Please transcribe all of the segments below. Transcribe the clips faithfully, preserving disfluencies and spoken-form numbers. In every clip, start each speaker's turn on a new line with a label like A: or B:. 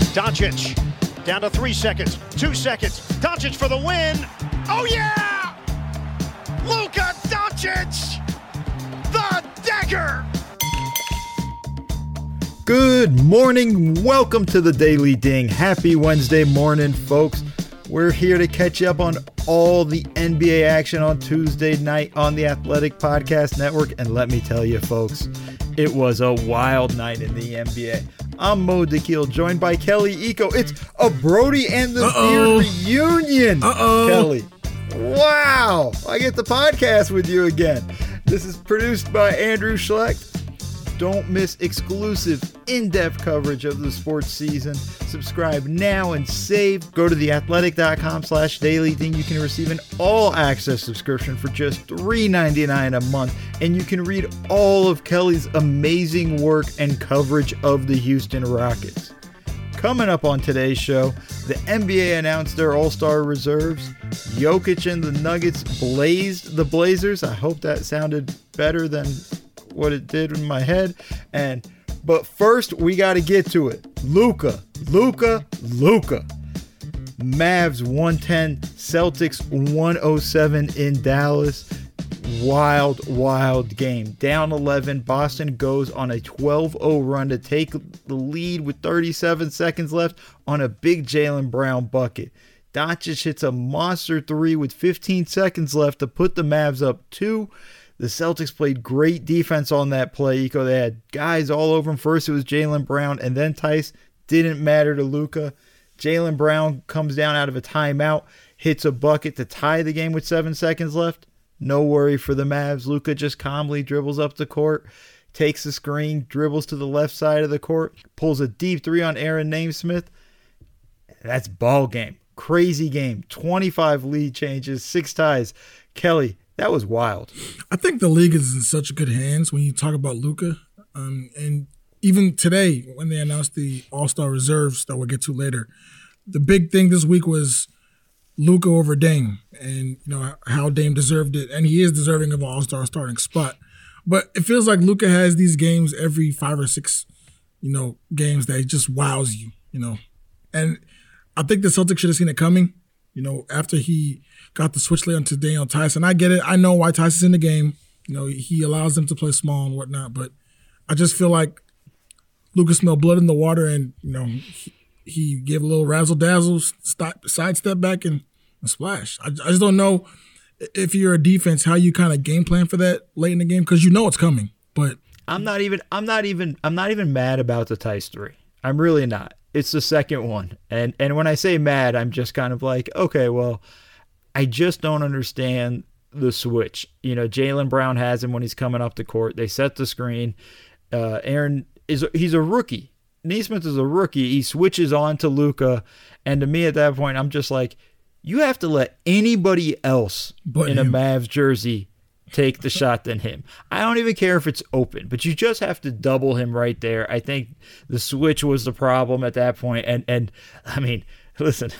A: Doncic down to three seconds, two seconds. Doncic for the win. Oh yeah! Luka Doncic, the dagger.
B: Good morning. Welcome to the Daily Ding. Happy Wednesday morning, folks. We're here to catch you up on all the N B A action on Tuesday night on the Athletic Podcast Network. And let me tell you, folks, it was a wild night in the N B A. I'm Mo DeKeel, joined by Kelly Iko. It's a Brody and the
C: Uh-oh.
B: Beard reunion.
C: Uh-oh.
B: Kelly, wow. I get the podcast with you again. This is produced by Andrew Schlecht. Don't miss exclusive, in-depth coverage of the sports season. Subscribe now and save. Go to theathletic.com slash daily ding. You can receive an all-access subscription for just three ninety-nine a month. And you can read all of Kelly's amazing work and coverage of the Houston Rockets. Coming up on today's show, the N B A announced their all-star reserves. Jokic and the Nuggets blazed the Blazers. I hope that sounded better than what it did in my head. And but first we got to get to it. Luka, Luka, Luka. Mavs one ten, Celtics one oh seven in Dallas. Wild, wild game. Down eleven, Boston goes on a twelve oh run to take the lead with thirty-seven seconds left on a big Jaylen Brown bucket. Doncic hits a monster three with fifteen seconds left to put the Mavs up two. The Celtics played great defense on that play, Eco. They had guys all over him. First it was Jaylen Brown and then Tice. Didn't matter to Luka. Jaylen Brown comes down out of a timeout, hits a bucket to tie the game with seven seconds left. No worry for the Mavs. Luka just calmly dribbles up the court, takes the screen, dribbles to the left side of the court, pulls a deep three on Aaron Namesmith. That's ball game. Crazy game. twenty-five lead changes, six ties. Kelly, that was wild.
C: I think the league is in such good hands when you talk about Luka. Um, and even today, when they announced the All-Star reserves that we'll get to later, the big thing this week was Luka over Dame, and you know how Dame deserved it, and he is deserving of an All-Star starting spot. But it feels like Luka has these games every five or six, you know, games that just wows you, you know. And I think the Celtics should have seen it coming. You know, after he got the switch lay on today on Tyson. I get it. I know why Tyson's in the game. You know, he allows them to play small and whatnot. But I just feel like Luka smelled blood in the water and, you know, he, he gave a little razzle-dazzle, stop, sidestep back and, and splash. I, I just don't know if you're a defense, how you kind of game plan for that late in the game because you know it's coming. But
B: I'm not even I'm not even I'm not even mad about the Tice three. I'm really not. It's the second one. And and when I say mad, I'm just kind of like, okay, well, I just don't understand the switch. You know, Jaylen Brown has him when he's coming up the court. They set the screen. Uh, Aaron, is he's a rookie. Naismith is a rookie. He switches on to Luka. And to me at that point, I'm just like, you have to let anybody else
C: but
B: in
C: him.
B: a Mavs jersey take the shot than him. I don't even care if it's open, but you just have to double him right there. I think the switch was the problem at that point. And, and I mean, listen,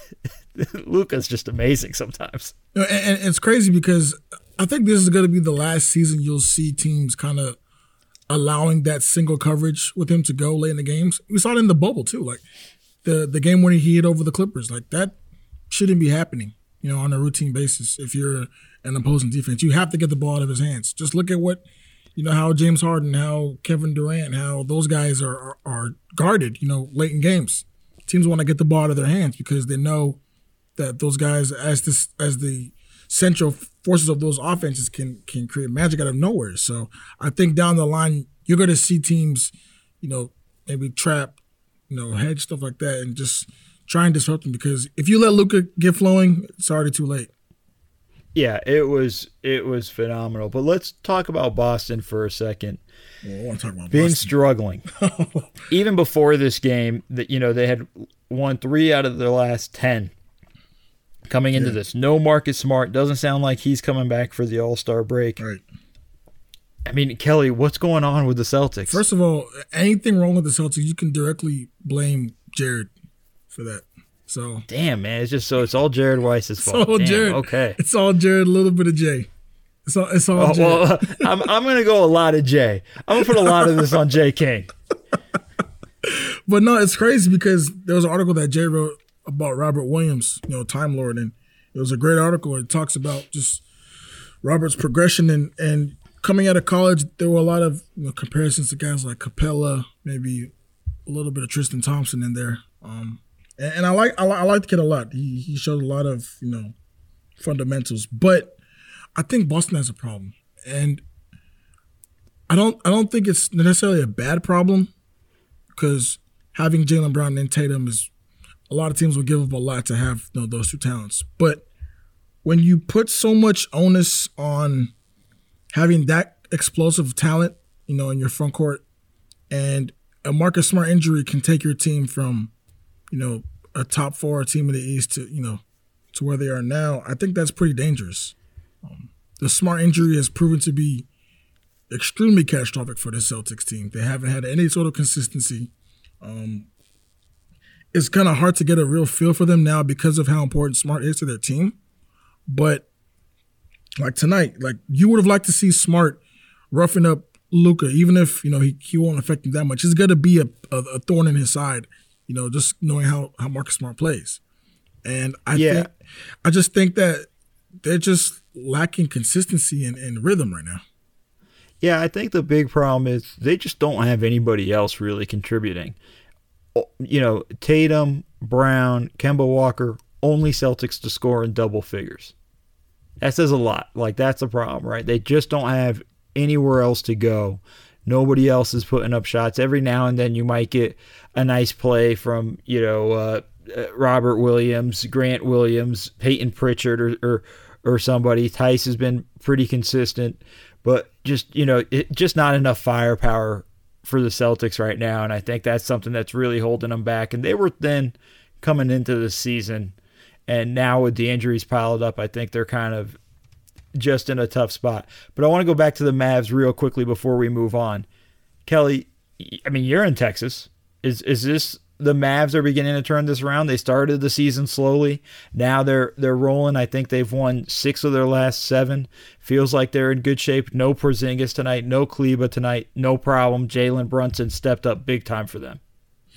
B: Luka's just amazing sometimes.
C: You know, and, and it's crazy because I think this is going to be the last season you'll see teams kind of allowing that single coverage with him to go late in the games. We saw it in the bubble too. Like the, the game when he hit over the Clippers, like that shouldn't be happening, you know, on a routine basis. If you're an opposing defense, you have to get the ball out of his hands. Just look at what, you know, how James Harden, how Kevin Durant, how those guys are, are, are guarded, you know, late in games. Teams want to get the ball out of their hands because they know that those guys, as this as the central forces of those offenses, can can create magic out of nowhere. So I think down the line, you're going to see teams, you know, maybe trap, you know, hedge, stuff like that, and just try and disrupt them because if you let Luka get flowing, it's already too late.
B: Yeah, it was it was phenomenal. But let's talk about Boston for a second.
C: Well, I want to talk about
B: Been
C: Boston.
B: struggling. Even before this game, that you know, they had won three out of their last ten coming into yeah. this. No Marcus Smart. Doesn't sound like he's coming back for the All-Star break.
C: Right.
B: I mean, Kelly, what's going on with the Celtics?
C: First of all, anything wrong with the Celtics, you can directly blame Jared for that. So
B: damn, man, it's just so it's all Jared Weiss's fault.
C: It's all
B: damn,
C: Jared.
B: Okay,
C: it's all Jared. A little bit of Jay. It's all. It's all.
B: Oh,
C: Jared.
B: well, I'm I'm gonna go a lot of Jay. I'm gonna put a lot of this on Jay King.
C: But no, it's crazy because there was an article that Jay wrote about Robert Williams, you know, Time Lord, and it was a great article. It talks about just Robert's progression and, and coming out of college. There were a lot of you know, comparisons to guys like Capella, maybe a little bit of Tristan Thompson in there. Um, and, and I like I, I like the kid a lot. He he showed a lot of you know fundamentals, but I think Boston has a problem, and I don't I don't think it's necessarily a bad problem because having Jaylen Brown and Tatum is a lot of teams will give up a lot to have you know, those two talents. But when you put so much onus on having that explosive talent, you know, in your front court, and a Marcus Smart injury can take your team from, you know, a top four team in the East to, you know, to where they are now, I think that's pretty dangerous. Um, the Smart injury has proven to be extremely catastrophic for the Celtics team. They haven't had any sort of consistency. Um, it's kind of hard to get a real feel for them now because of how important Smart is to their team. But like tonight, like you would have liked to see Smart roughing up Luka, even if you know he, he won't affect him that much. It's going to be a, a, a thorn in his side, you know, just knowing how, how Marcus Smart plays. And I
B: yeah.
C: think I just think that they're just lacking consistency and, and rhythm right now.
B: Yeah, I think the big problem is they just don't have anybody else really contributing. You know, Tatum, Brown, Kemba Walker, only Celtics to score in double figures. That says a lot. Like, that's a problem, right? They just don't have anywhere else to go. Nobody else is putting up shots. Every now and then you might get a nice play from, you know, uh, Robert Williams, Grant Williams, Peyton Pritchard, or, or or somebody. Tice has been pretty consistent, but just, you know, it, just not enough firepower for the Celtics right now, and I think that's something that's really holding them back. And they were thin coming into the season, and now with the injuries piled up, I think they're kind of just in a tough spot. But I want to go back to the Mavs real quickly before we move on. Kelly, I mean, you're in Texas. Is is this the Mavs are beginning to turn this around? They started the season slowly. Now they're they're rolling. I think they've won six of their last seven. Feels like they're in good shape. No Porzingis tonight. No Kleba tonight. No problem. Jalen Brunson stepped up big time for them.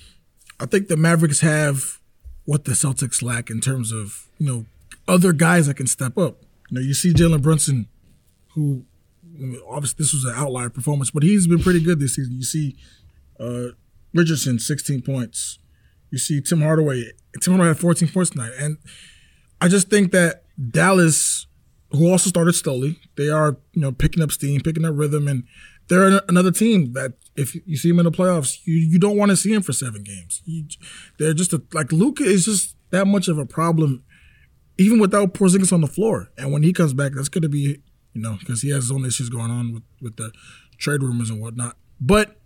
C: I think the Mavericks have what the Celtics lack in terms of, you know, other guys that can step up. You know, you see Jalen Brunson, who obviously this was an outlier performance, but he's been pretty good this season. You see uh, Richardson, sixteen points. You see Tim Hardaway. Tim Hardaway had fourteen points tonight. And I just think that Dallas, who also started slowly, they are, you know, picking up steam, picking up rhythm, and they're another team that if you see them in the playoffs, you, you don't want to see them for seven games. You, they're just a, like Luka is just that much of a problem, even without Porzingis on the floor. And when he comes back, that's going to be, you know, because he has his own issues going on with, with the trade rumors and whatnot. But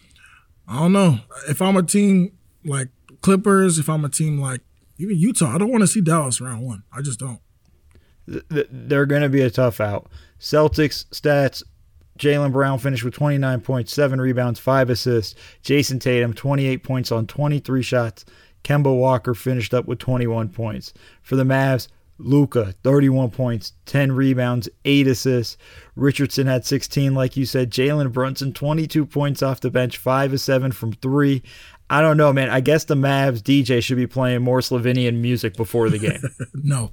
C: I don't know. If I'm a team like Clippers, if I'm a team like even Utah, I don't want to see Dallas round one. I just don't.
B: They're going to be a tough out. Celtics stats, Jaylen Brown finished with twenty-nine points, seven rebounds, five assists. Jason Tatum, twenty-eight points on twenty-three shots. Kemba Walker finished up with twenty-one points. For the Mavs, Luka, thirty-one points, ten rebounds, eight assists. Richardson had sixteen, like you said. Jalen Brunson, twenty-two points off the bench, five of seven from three. I don't know, man. I guess the Mavs D J should be playing more Slovenian music before the game.
C: No.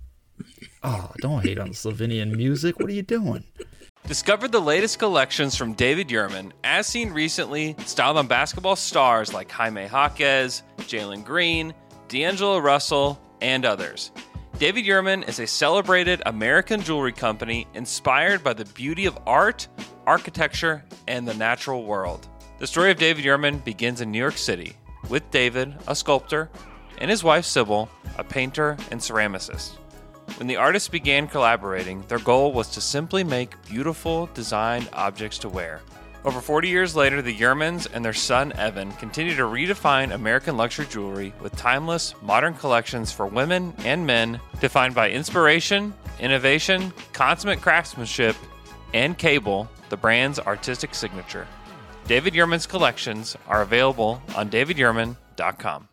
B: Oh, don't hate on the Slovenian music. What are you doing?
D: Discover the latest collections from David Yurman, as seen recently, styled on basketball stars like Jaime Jaquez, Jalen Green, D'Angelo Russell, and others. David Yurman is a celebrated American jewelry company inspired by the beauty of art, architecture, and the natural world. The story of David Yurman begins in New York City, with David, a sculptor, and his wife Sybil, a painter and ceramicist. When the artists began collaborating, their goal was to simply make beautiful, designed objects to wear. Over forty years later, the Yurmans and their son Evan continue to redefine American luxury jewelry with timeless, modern collections for women and men defined by inspiration, innovation, consummate craftsmanship, and Cable, the brand's artistic signature. David Yurman's collections are available on david yurman dot com.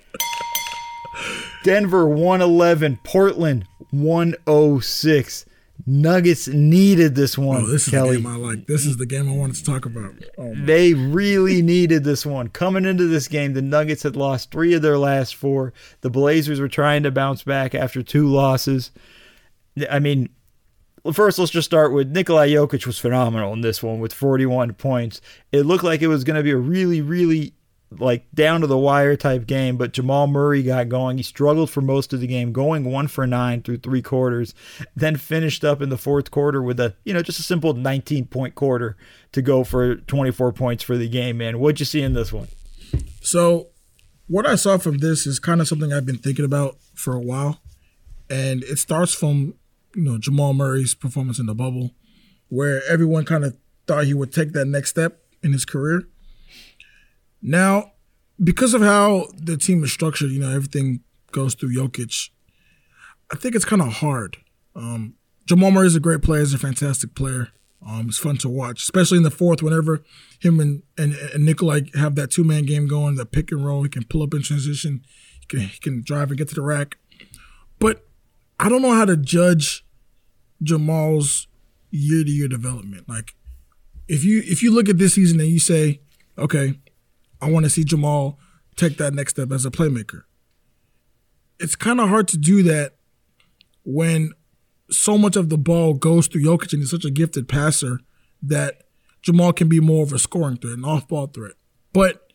B: Denver one eleven, Portland one oh six. Nuggets needed this one,
C: Oh, this is
B: Kelly.
C: the game I like. This is the game I wanted to talk about. Oh, man.
B: They really needed this one. Coming into this game, the Nuggets had lost three of their last four. The Blazers were trying to bounce back after two losses. I mean, first let's just start with Nikola Jokic was phenomenal in this one with forty-one points. It looked like it was going to be a really, really like down to the wire type game, but Jamal Murray got going. He struggled for most of the game, going one for nine through three quarters, then finished up in the fourth quarter with a, you know, just a simple nineteen point quarter to go for twenty-four points for the game, man. What'd you see in this one?
C: So what I saw from this is kind of something I've been thinking about for a while. And it starts from, you know, Jamal Murray's performance in the bubble, where everyone kind of thought he would take that next step in his career. Now, because of how the team is structured, you know, everything goes through Jokic. I think it's kind of hard. Um, Jamal Murray is a great player. He's a fantastic player. Um, it's fun to watch, especially in the fourth whenever him and, and, and Nikola have that two-man game going, the pick and roll. He can pull up in transition. He can, he can drive and get to the rack. But I don't know how to judge Jamal's year-to-year development. Like, if you if you look at this season and you say, okay, I want to see Jamal take that next step as a playmaker. It's kind of hard to do that when so much of the ball goes through Jokic and he's such a gifted passer that Jamal can be more of a scoring threat, an off-ball threat. But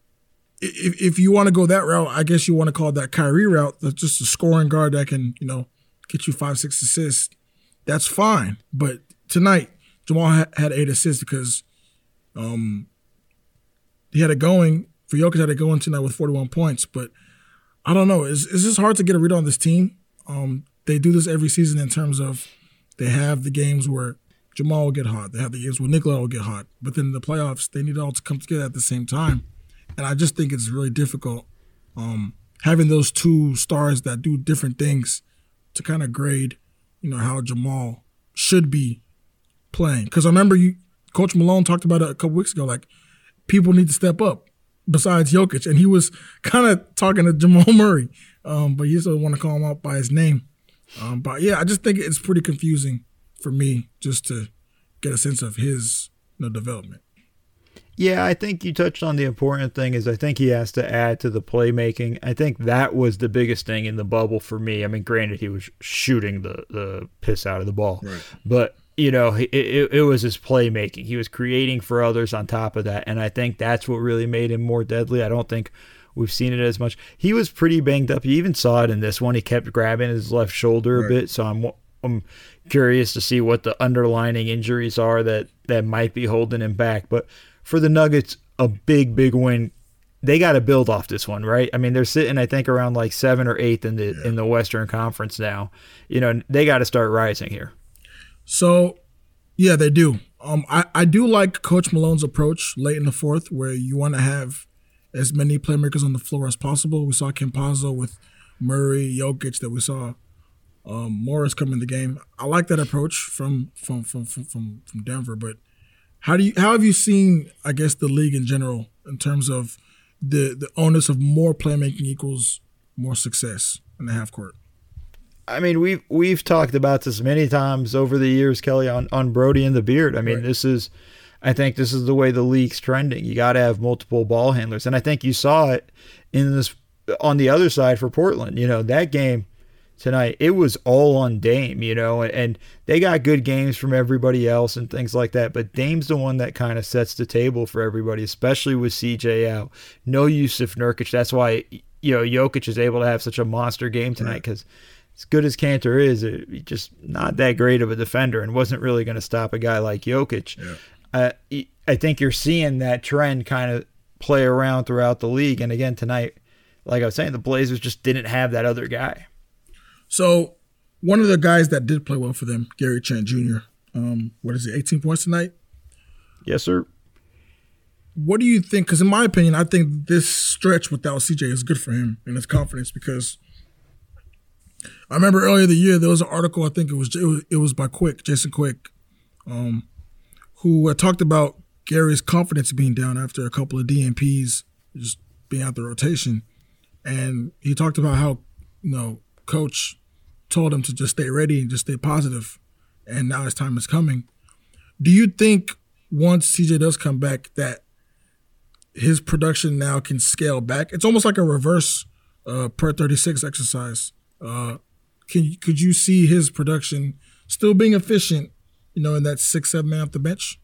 C: if if you want to go that route, I guess you want to call that Kyrie route. That's just a scoring guard that can, you know, get you five, six assists. That's fine. But tonight, Jamal ha- had eight assists because um, he had it going. For Jokic, had it going tonight with forty-one points. But I don't know. It's, it's just hard to get a read on this team. Um, they do this every season in terms of they have the games where Jamal will get hot. They have the games where Nikola will get hot. But then in the playoffs, they need it all to come together at the same time. And I just think it's really difficult um, having those two stars that do different things to kind of grade, you know, how Jamal should be playing. Because I remember you, Coach Malone talked about it a couple weeks ago, like people need to step up besides Jokic. And he was kind of talking to Jamal Murray, um, but you still want to call him out by his name. Um, but, yeah, I just think it's pretty confusing for me just to get a sense of his, you know, development.
B: Yeah, I think you touched on the important thing is I think he has to add to the playmaking. I think that was the biggest thing in the bubble for me. I mean, granted, he was shooting the, the piss out of the ball.
C: Right.
B: But, you know, it, it, it was his playmaking. He was creating for others on top of that, and I think that's what really made him more deadly. I don't think we've seen it as much. He was pretty banged up. You even saw it in this one. He kept grabbing his left shoulder a
C: Right.
B: bit, so I'm I'm curious to see what the underlying injuries are that, that might be holding him back. But for the Nuggets, a big, big win. They got to build off this one, right? I mean, they're sitting, I think, around like seven or eighth in the yeah. in the Western Conference now. You know, they got to start rising here.
C: So, yeah, they do. Um, I, I do like Coach Malone's approach late in the fourth, where you want to have as many playmakers on the floor as possible. We saw Campazzo with Murray, Jokic, that we saw um, Morris come in the game. I like that approach from from from from from, from Denver, but. How do you how have you seen, I guess, the league in general in terms of the the onus of more playmaking equals more success in the half court?
B: I mean, we've we've talked about this many times over the years, Kelly, on, on Brody and the Beard. I mean, right. this is I think this is the way the league's trending. You got to have multiple ball handlers. And I think you saw it in this on the other side for Portland. You know, that game tonight, it was all on Dame, you know, and, and they got good games from everybody else and things like that. But Dame's the one that kind of sets the table for everybody, especially with C J out. No Jusuf Nurkic. That's why, you know, Jokic is able to have such a monster game tonight because right. as good as Kanter is, it, he's just not that great of a defender and wasn't really going to stop a guy like Jokic. Yeah. Uh, I think you're seeing that trend kind of play around throughout the league. And again, tonight, like I was saying, the Blazers just didn't have that other guy.
C: So one of the guys that did play well for them, Gary Trent Junior, um, what is it, eighteen points tonight?
B: Yes, sir.
C: What do you think? Because in my opinion, I think this stretch without C J is good for him and his confidence because I remember earlier the year there was an article, I think it was it was, it was by Quick, Jason Quick, um, who uh, talked about Gary's confidence being down after a couple of D N Ps, just being out the rotation. And he talked about how, you know, Coach told him to just stay ready and just stay positive. and now his time is coming. Do you think once C J does come back that his production now can scale back? It's almost like a reverse uh, per thirty-six exercise. Uh, can could you see his production still being efficient, you know, in that six, seven man off the bench?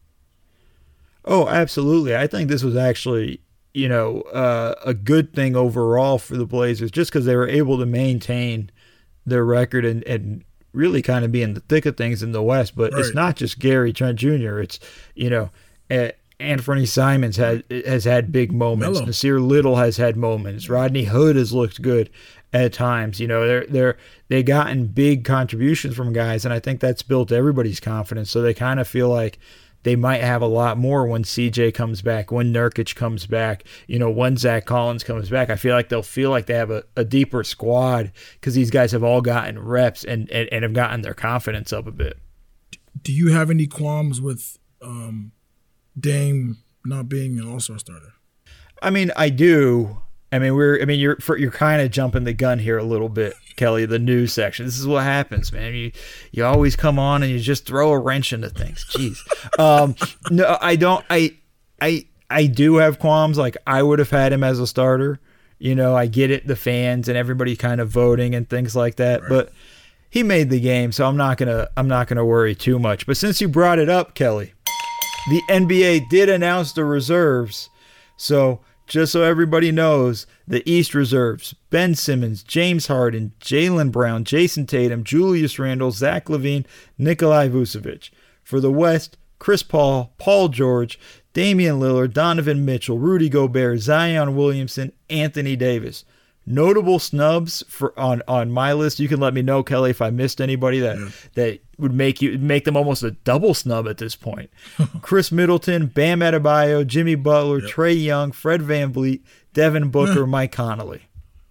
B: Oh, absolutely. I think this was actually, you know, uh, a good thing overall for the Blazers, just because they were able to maintain their record and, and really kind of be in the thick of things in the West. But right. It's not just Gary Trent Junior It's, you know, uh, Anthony Simons had, has had big moments. Hello. Nasir Little has had moments. Rodney Hood has looked good at times. You know, they're they're they gotten big contributions from guys, and I think that's built everybody's confidence. So they kind of feel like they might have a lot more when C J comes back, when Nurkic comes back, you know, when Zach Collins comes back. I feel like they'll feel like they have a, a deeper squad because these guys have all gotten reps and, and, and have gotten their confidence up a bit.
C: Do you have any qualms with um, Dame not being an All-Star starter?
B: I mean, I do. I mean, we're. I mean, you're for, you're kind of jumping the gun here a little bit, Kelly. The news section. This is what happens, man. You you always come on and you just throw a wrench into things. Jeez. Um, no, I don't. I I I do have qualms. Like I would have had him as a starter. You know, I get it. The fans and everybody kind of voting and things like that. Right. But he made the game, so I'm not gonna I'm not gonna worry too much. But since you brought it up, Kelly, the N B A did announce the reserves, so. Just so everybody knows, the East reserves: Ben Simmons, James Harden, Jaylen Brown, Jason Tatum, Julius Randle, Zach LaVine, Nikolai Vucevic. For the West, Chris Paul, Paul George, Damian Lillard, Donovan Mitchell, Rudy Gobert, Zion Williamson, Anthony Davis. Notable snubs for on, on my list. You can let me know, Kelly, if I missed anybody that yeah. that would make you make them almost a double snub at this point. Chris Middleton, Bam Adebayo, Jimmy Butler, yep. Trae Young, Fred VanVleet, Devin Booker, Mike Conley.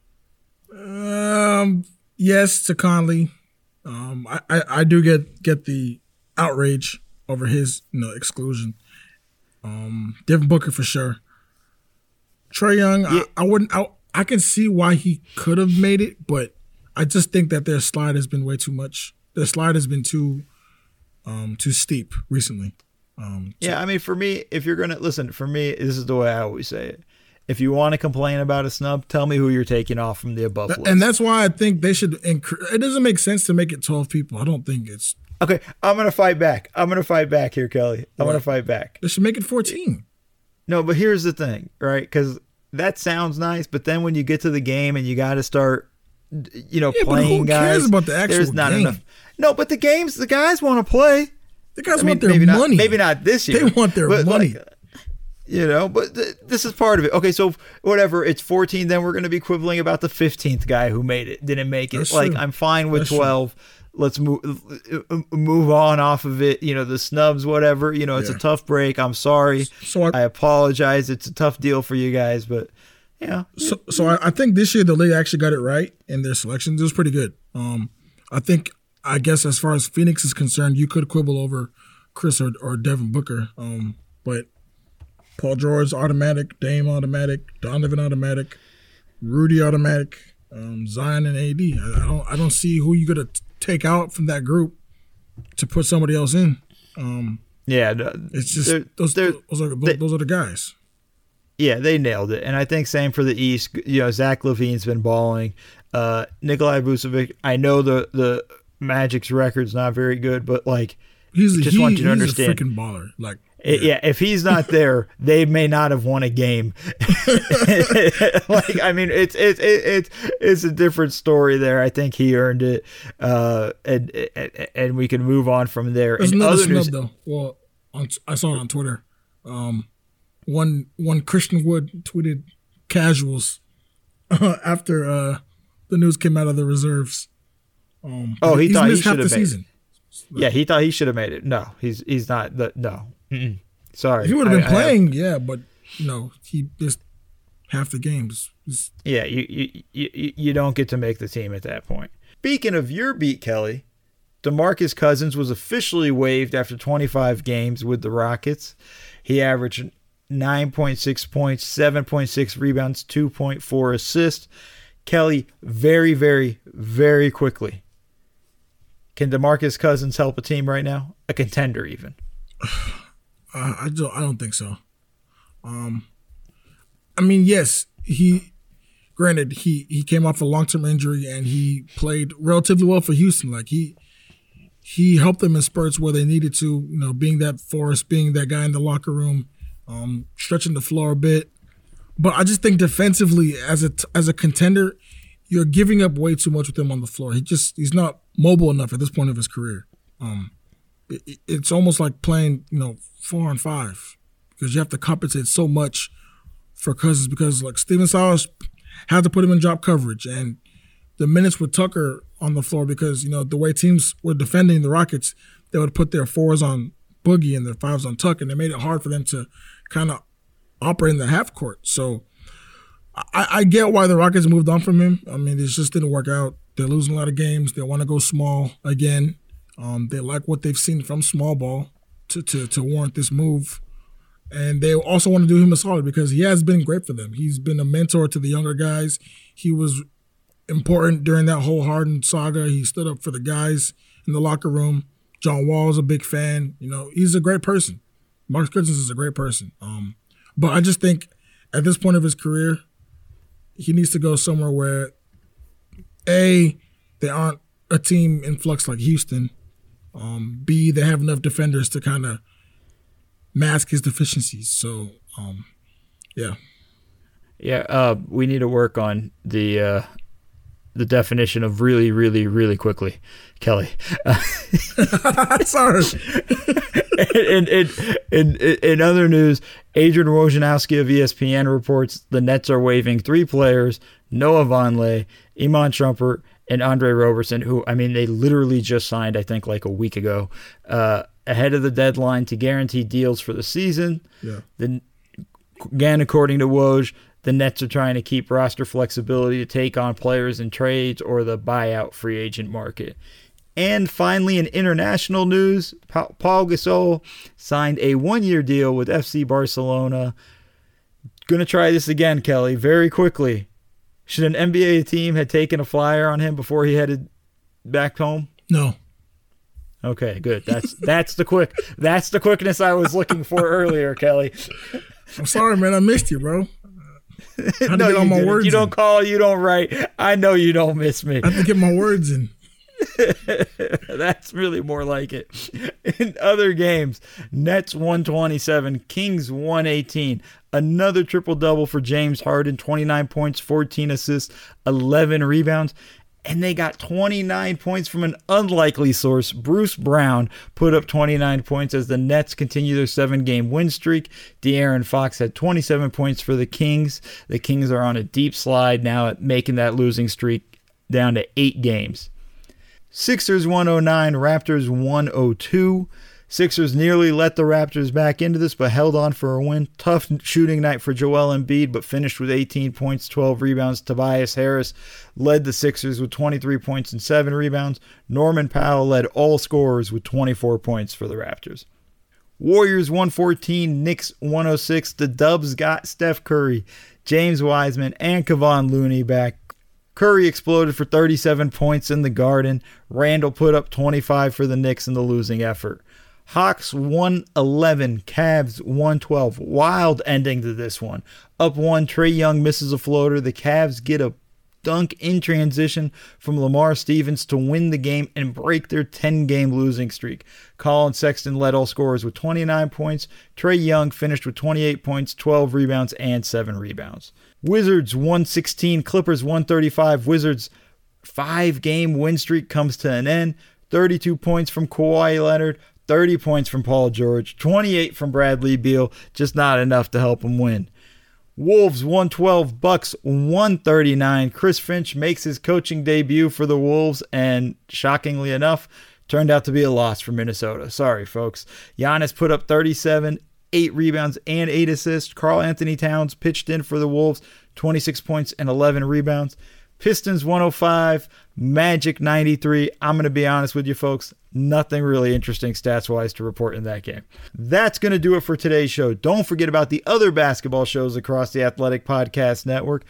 C: Um, yes to Conley. Um, I, I, I do get get the outrage over his you know exclusion. Um, Devin Booker for sure. Trae Young, yeah. I, I wouldn't. I, I can see why he could have made it, but I just think that their slide has been way too much. Their slide has been too um, too steep recently. Um,
B: yeah, so. I mean, for me, if you're going to – listen, for me, this is the way I always say it. If you want to complain about a snub, tell me who you're taking off from the above list.
C: And that's why I think they should – it doesn't make sense to make it twelve people. I don't think it's –
B: Okay, I'm going to fight back. I'm going to fight back here, Kelly. I'm going to fight back.
C: They should make it fourteen.
B: No, but here's the thing, right? Because – that sounds nice, but then when you get to the game and you got to start, you know,
C: yeah,
B: playing
C: but who cares
B: guys,
C: about the actual
B: there's not
C: game?
B: enough. No, but the games, the guys want to play.
C: The guys
B: I mean,
C: want their
B: maybe
C: money.
B: Not, maybe not this year.
C: They want their
B: but
C: money.
B: Like, you know, but th- this is part of it. Okay, so whatever, it's fourteen. Then we're going to be quibbling about the fifteenth guy who made it, didn't make it.
C: That's
B: like,
C: true.
B: I'm fine with
C: That's
B: twelve. True. Let's move move on off of it. You know, the snubs, whatever. You know, it's
C: yeah.
B: a tough break. I'm sorry.
C: So I,
B: I apologize. It's a tough deal for you guys, but. Yeah.
C: So, so I, I think this year the league actually got it right in their selections. It was pretty good. Um, I think, I guess as far as Phoenix is concerned, you could quibble over Chris or, or Devin Booker. Um, but Paul George automatic, Dame automatic, Donovan automatic, Rudy automatic, um, Zion and A D. I, I don't, I don't see who you're gonna take out from that group to put somebody else in. Um,
B: yeah,
C: it's just
B: they're,
C: those,
B: they're,
C: those are
B: they,
C: those are the guys.
B: Yeah, they nailed it. And I think same for the East. You know, Zach LaVine's been balling. Uh, Nikolai Vucevic, I know the, the Magic's record's not very good, but, like,
C: he's,
B: just
C: he,
B: want you to
C: he's
B: understand.
C: He's a freaking baller. Like,
B: it, yeah. yeah, if he's not there, they may not have won a game. Like, I mean, it's it's it's it's a different story there. I think he earned it, uh, and and we can move on from there.
C: There's
B: and
C: another
B: other
C: snub,
B: news,
C: though. Well, on, I saw it on Twitter. Um, One one Christian Wood tweeted casuals uh, after uh, the news came out of the reserves. Um,
B: oh, he thought he should have made
C: season.
B: it. Yeah, he thought he should have made it. No, he's he's not. The, no, Mm-mm. Sorry.
C: If he would have been
B: I,
C: playing,
B: I,
C: yeah, but no, he missed half the games. It's,
B: yeah, you, you you you don't get to make the team at that point. Speaking of your beat, Kelly, DeMarcus Cousins was officially waived after twenty-five games with the Rockets. He averaged nine point six points, seven point six rebounds, two point four assists. Kelly, very, very, very quickly. Can DeMarcus Cousins help a team right now? A contender even?
C: Uh, I don't. I don't think so. Um, I mean, yes, he. Granted, he he came off a long term injury and he played relatively well for Houston. Like he he helped them in spurts where they needed to. You know, being that force, being that guy in the locker room, um, stretching the floor a bit. But I just think defensively, as a as a contender, you're giving up way too much with him on the floor. He just he's not mobile enough at this point of his career. Um, it, it's almost like playing, you know, four on five because you have to compensate so much for Cousins because like Steven Silas had to put him in drop coverage and the minutes with Tucker on the floor because, you know, the way teams were defending the Rockets, they would put their fours on Boogie and their fives on Tuck, and they made it hard for them to kind of operate in the half court. So I, I get why the Rockets moved on from him. I mean, it just didn't work out. They're losing a lot of games. They want to go small again. Um, they like what they've seen from small ball to, to, to warrant this move. And they also want to do him a solid because he has been great for them. He's been a mentor to the younger guys. He was important during that whole Harden saga. He stood up for the guys in the locker room. John Wall is a big fan. You know, he's a great person. Marcus Cousins is a great person. Um, but I just think at this point of his career, he needs to go somewhere where, A, they aren't a team in flux like Houston. Um, B, they have enough defenders to kind of mask his deficiencies. So, um, yeah.
B: Yeah, uh, we need to work on the uh, the definition of really, really, really quickly, Kelly.
C: Sorry.
B: in, in, in, in other news, Adrian Wojnarowski of E S P N reports the Nets are waiving three players, Noah Vonleh, Iman Shumpert, and Andre Roberson, who, I mean, they literally just signed, I think, like a week ago, uh, ahead of the deadline to guarantee deals for the season.
C: Yeah.
B: The, again, according to Woj, the Nets are trying to keep roster flexibility to take on players in trades or the buyout free agent market. And finally, in international news, pa- Paul Gasol signed a one-year deal with F C Barcelona. Going to try this again, Kelly, very quickly. Should an N B A team have taken a flyer on him before he headed back home?
C: No.
B: Okay, good. That's that's the quick. That's the quickness I was looking for earlier, Kelly.
C: I'm sorry, man. I missed you, bro. I had to
B: no,
C: get all
B: you
C: my
B: didn't.
C: words
B: You don't
C: in.
B: call, you don't write. I know you don't miss me.
C: I have to get my words in.
B: That's really more like it. In other games, Nets one twenty-seven, Kings one eighteen. Another triple-double for James Harden, twenty-nine points, fourteen assists, eleven rebounds. And they got twenty-nine points from an unlikely source. Bruce Brown put up twenty-nine points as the Nets continue their seven-game win streak. De'Aaron Fox had twenty-seven points for the Kings. The Kings are on a deep slide now at making that losing streak down to eight games. Sixers one oh nine, Raptors one oh two. Sixers nearly let the Raptors back into this, but held on for a win. Tough shooting night for Joel Embiid, but finished with eighteen points, twelve rebounds. Tobias Harris led the Sixers with twenty-three points and seven rebounds. Norman Powell led all scorers with twenty-four points for the Raptors. Warriors one fourteen, Knicks one oh six. The Dubs got Steph Curry, James Wiseman, and Kevon Looney back. Curry exploded for thirty-seven points in the Garden. Randall put up twenty-five for the Knicks in the losing effort. Hawks one eleven, Cavs one twelve. Wild ending to this one. Up one, Trae Young misses a floater. The Cavs get a dunk in transition from Lamar Stevens to win the game and break their ten-game losing streak. Colin Sexton led all scorers with twenty-nine points. Trae Young finished with twenty-eight points, twelve rebounds, and seven rebounds. Wizards one sixteen, Clippers one thirty-five. Wizards' five-game win streak comes to an end. thirty-two points from Kawhi Leonard, thirty points from Paul George, twenty-eight from Bradley Beal, just not enough to help them win. Wolves one twelve, Bucks one thirty-nine. Chris Finch makes his coaching debut for the Wolves, and shockingly enough, turned out to be a loss for Minnesota. Sorry, folks. Giannis put up thirty-seven, eight rebounds, and eight assists. Karl Anthony Towns pitched in for the Wolves, twenty-six points and eleven rebounds. Pistons one oh five, Magic ninety-three. I'm going to be honest with you folks, nothing really interesting stats-wise to report in that game. That's going to do it for today's show. Don't forget about the other basketball shows across the Athletic Podcast Network.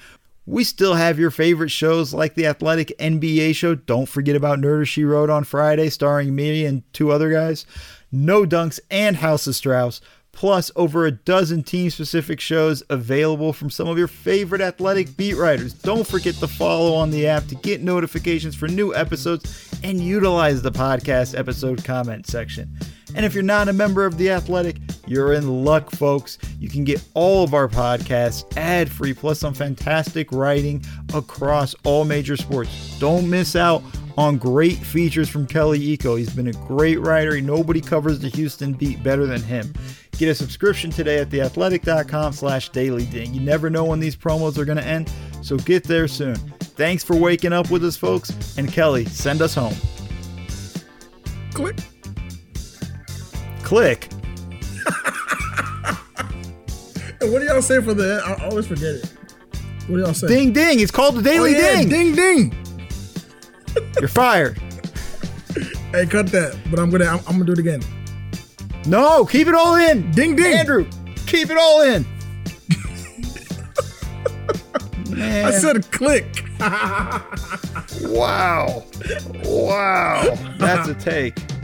B: We still have your favorite shows like the Athletic N B A show. Don't forget about Nerder She Wrote on Friday, starring me and two other guys. No Dunks and House of Strauss. Plus over a dozen team-specific shows available from some of your favorite Athletic beat writers. Don't forget to follow on the app to get notifications for new episodes and utilize the podcast episode comment section. And if you're not a member of The Athletic, you're in luck, folks. You can get all of our podcasts ad-free, plus some fantastic writing across all major sports. Don't miss out on great features from Kelly Eco. He's been a great writer. Nobody covers the Houston beat better than him. Get a subscription today at theathletic.com slash daily ding. You never know when these promos are going to end, so get there soon. Thanks for waking up with us, folks. And Kelly, send us home.
C: Click.
B: Click.
C: And what do y'all say for the? I always forget it. What do y'all say?
B: Ding ding. It's called the Daily
C: oh, yeah,
B: Ding.
C: Ding ding.
B: You're fired.
C: Hey, cut that. But I'm gonna. I'm, I'm gonna do it again.
B: No, keep it all in.
C: Ding ding.
B: Andrew, keep it all in. Man.
C: I said click.
B: Wow. Wow. That's a take.